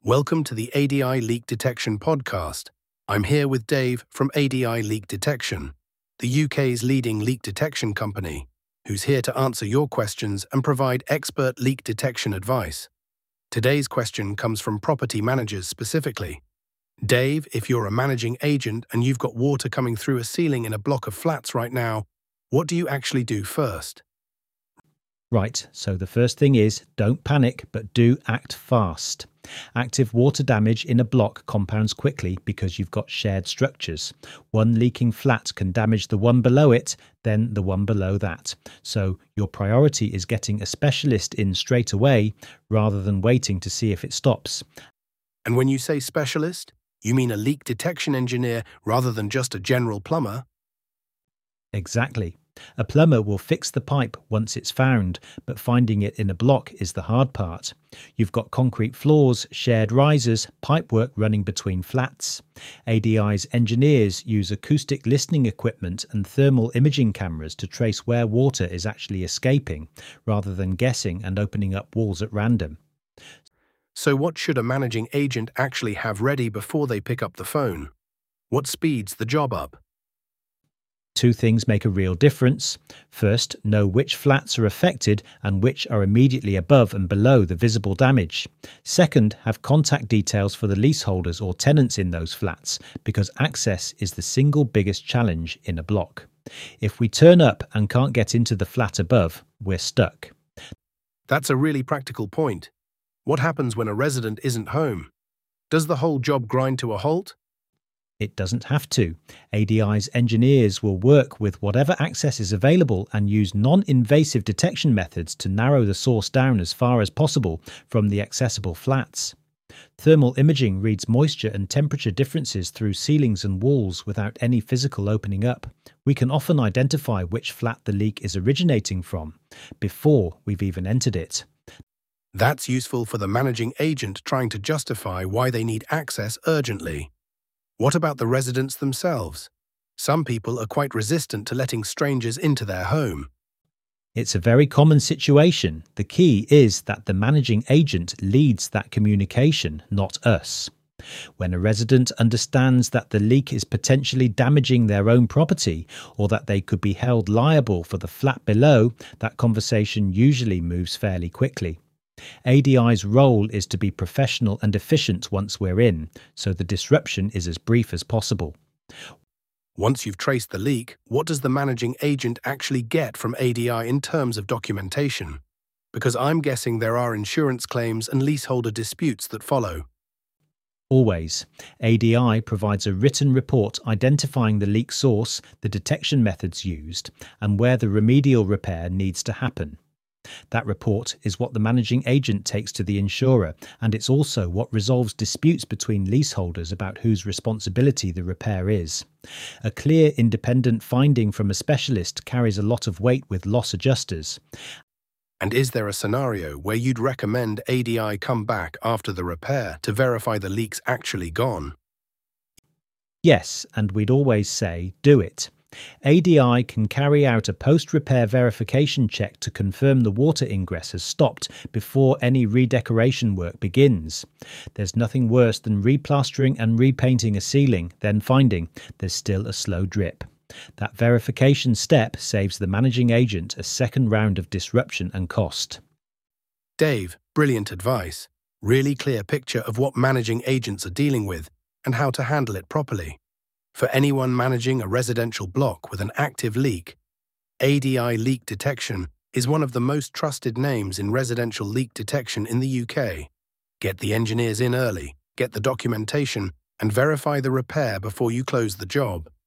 Welcome to the ADI Leak Detection podcast. I'm here with Dave from ADI Leak Detection, the UK's leading leak detection company, who's here to answer your questions and provide expert leak detection advice. Today's question comes from property managers specifically. Dave, if you're a managing agent and you've got water coming through a ceiling in a block of flats right now, what do you actually do first? Right, so the first thing is don't panic, but do act fast. Active water damage in a block compounds quickly because you've got shared structures. One leaking flat can damage the one below it, then the one below that. So your priority is getting a specialist in straight away rather than waiting to see if it stops. And when you say specialist, you mean a leak detection engineer rather than just a general plumber? Exactly. A plumber will fix the pipe once it's found, but finding it in a block is the hard part. You've got concrete floors, shared risers, pipework running between flats. ADI's engineers use acoustic listening equipment and thermal imaging cameras to trace where water is actually escaping, rather than guessing and opening up walls at random. So what should a managing agent actually have ready before they pick up the phone? What speeds the job up? Two things make a real difference. First, know which flats are affected and which are immediately above and below the visible damage. Second, have contact details for the leaseholders or tenants in those flats, because access is the single biggest challenge in a block. If we turn up and can't get into the flat above, we're stuck. That's a really practical point. What happens when a resident isn't home? Does the whole job grind to a halt? It doesn't have to. ADI's engineers will work with whatever access is available and use non-invasive detection methods to narrow the source down as far as possible from the accessible flats. Thermal imaging reads moisture and temperature differences through ceilings and walls without any physical opening up. We can often identify which flat the leak is originating from before we've even entered it. That's useful for the managing agent trying to justify why they need access urgently. What about the residents themselves? Some people are quite resistant to letting strangers into their home. It's a very common situation. The key is that the managing agent leads that communication, not us. When a resident understands that the leak is potentially damaging their own property or that they could be held liable for the flat below, that conversation usually moves fairly quickly. ADI's role is to be professional and efficient once we're in, so the disruption is as brief as possible. Once you've traced the leak, what does the managing agent actually get from ADI in terms of documentation? Because I'm guessing there are insurance claims and leaseholder disputes that follow. Always. ADI provides a written report identifying the leak source, the detection methods used, and where the remedial repair needs to happen. That report is what the managing agent takes to the insurer, and it's also what resolves disputes between leaseholders about whose responsibility the repair is. A clear independent finding from a specialist carries a lot of weight with loss adjusters. And is there a scenario where you'd recommend ADI come back after the repair to verify the leak's actually gone? Yes, and we'd always say, do it. ADI can carry out a post-repair verification check to confirm the water ingress has stopped before any redecoration work begins. There's nothing worse than replastering and repainting a ceiling, then finding there's still a slow drip. That verification step saves the managing agent a second round of disruption and cost. Dave, brilliant advice. Really clear picture of what managing agents are dealing with and how to handle it properly. For anyone managing a residential block with an active leak, ADI Leak Detection is one of the most trusted names in residential leak detection in the UK. Get the engineers in early, get the documentation, and verify the repair before you close the job.